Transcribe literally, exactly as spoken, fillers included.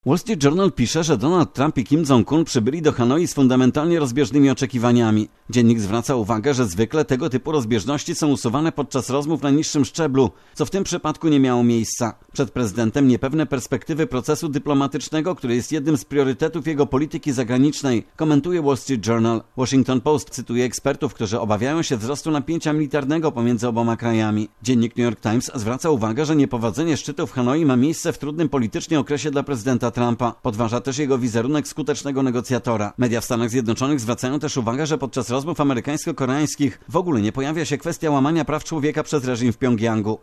Wall Street Journal pisze, że Donald Trump i Kim Jong-un przybyli do Hanoi z fundamentalnie rozbieżnymi oczekiwaniami. Dziennik zwraca uwagę, że zwykle tego typu rozbieżności są usuwane podczas rozmów na niższym szczeblu, co w tym przypadku nie miało miejsca. Przed prezydentem niepewne perspektywy procesu dyplomatycznego, który jest jednym z priorytetów jego polityki zagranicznej, komentuje Wall Street Journal. Washington Post cytuje ekspertów, którzy obawiają się wzrostu napięcia militarnego pomiędzy oboma krajami. Dziennik New York Times zwraca uwagę, że niepowodzenie szczytu w Hanoi ma miejsce w trudnym politycznie okresie dla prezydenta Trumpa. Podważa też jego wizerunek skutecznego negocjatora. Media w Stanach Zjednoczonych zwracają też uwagę, że podczas rozmów amerykańsko-koreańskich w ogóle nie pojawia się kwestia łamania praw człowieka przez reżim w Pjongjangu.